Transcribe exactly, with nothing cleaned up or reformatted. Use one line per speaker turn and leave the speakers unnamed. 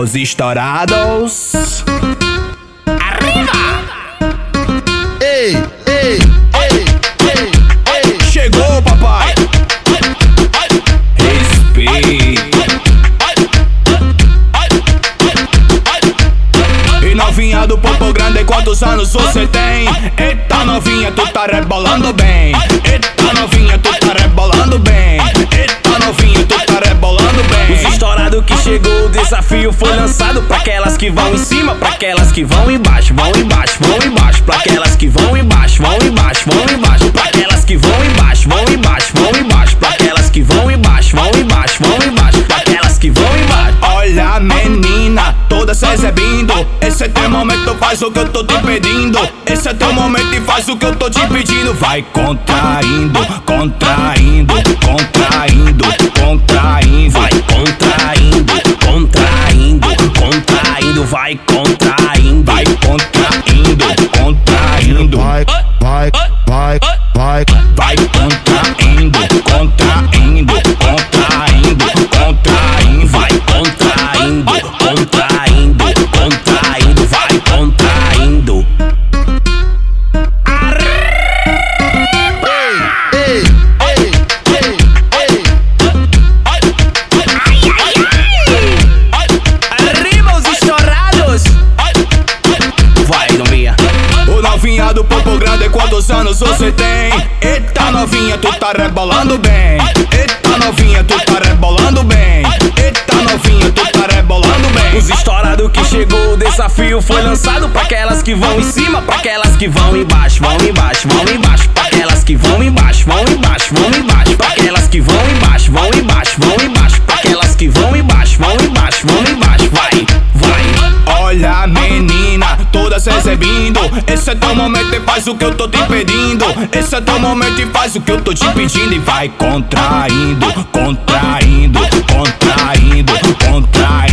os estourados. Arriba!
Ei, ei, ei, ei, ei.
Chegou, papai. Respeito. E novinha do Popo Grande, quantos anos você tem? Eita novinha, tu tá rebolando bem. Eita novinha, tu tá rebolando bem. Eita novinha, tu tá rebolando bem.
Os estourados que chegou, o desafio foi lançado pra aquelas que vão em cima, pra aquelas que vão embaixo, vão embaixo, vão embaixo, pra aquelas que vão embaixo, vão embaixo, vão embaixo, pra aquelas que vão embaixo, vão embaixo, vão embaixo, pra aquelas que vão embaixo, vão embaixo, vão embaixo, pra aquelas que vão embaixo.
Olha menina, toda se exibindo. Esse é teu momento, faz o que eu tô te pedindo. Esse é teu momento e faz o que eu tô te pedindo. Vai contraindo, contraindo, contraindo, contraindo.
Vai contraindo, contraindo, contraindo, vai contraindo,
vai contraindo, contraindo.
Vai, vai, vai, vai,
vai contraindo, contraindo, contraindo, contraindo.
Vai contraindo, contraindo, contraindo, vai contraindo.
ei, ei, ei, ei.
Arriba os estourados. Vai, novinha.
O novinha do Popo Grande, quantos anos você tem? Eita novinha, tu tá rebolando bem. Eita novinha, tu tá rebolando bem. Eita novinha, tu tá rebolando bem.
Os estourados que chegou, o desafio foi lançado pra aquelas que vão em cima, pra aquelas que vão embaixo, vão embaixo, vão embaixo, pra aquelas que vão embaixo, vão embaixo, vão embaixo, pra aquelas que vão embaixo, vão embaixo, vão embaixo, pra aquelas que vão embaixo, vão embaixo, vão embaixo. Vai, vai.
Olha menina, toda se exibindo. Esse é teu momento e faz o que eu tô te pedindo. Esse é teu momento e faz o que eu tô te pedindo. E vai contraindo, contraindo, contraindo, contraindo.